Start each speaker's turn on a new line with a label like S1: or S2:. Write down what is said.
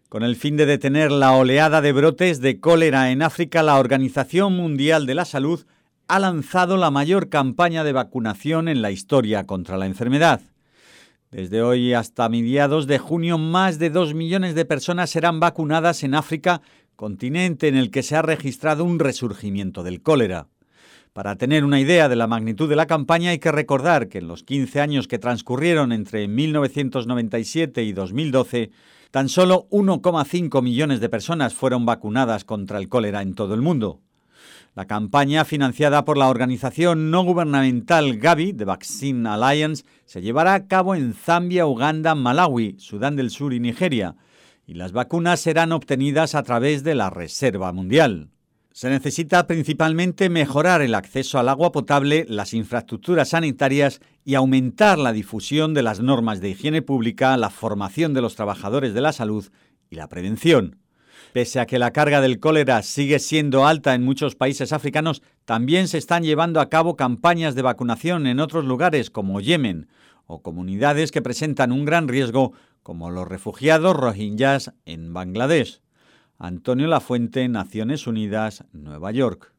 S1: Con el fin de detener la oleada de brotes de cólera en África, la Organización Mundial de la Salud ha lanzado la mayor campaña de vacunación en la historia contra la enfermedad. Desde hoy hasta mediados de junio, más de 2 millones de personas serán vacunadas en África, continente en el que se ha registrado un resurgimiento del cólera. Para tener una idea de la magnitud de la campaña, hay que recordar que en los 15 años que transcurrieron entre 1997 y 2012, tan solo 1,5 millones de personas fueron vacunadas contra el cólera en todo el mundo. La campaña, financiada por la organización no gubernamental Gavi, The Vaccine Alliance, se llevará a cabo en Zambia, Uganda, Malawi, Sudán del Sur y Nigeria, y las vacunas serán obtenidas a través de la Reserva Mundial. Se necesita principalmente mejorar el acceso al agua potable, las infraestructuras sanitarias y aumentar la difusión de las normas de higiene pública, la formación de los trabajadores de la salud y la prevención. Pese a que la carga del cólera sigue siendo alta en muchos países africanos, también se están llevando a cabo campañas de vacunación en otros lugares como Yemen o comunidades que presentan un gran riesgo como los refugiados rohingyas en Bangladesh. Antonio Lafuente, Naciones Unidas, Nueva York.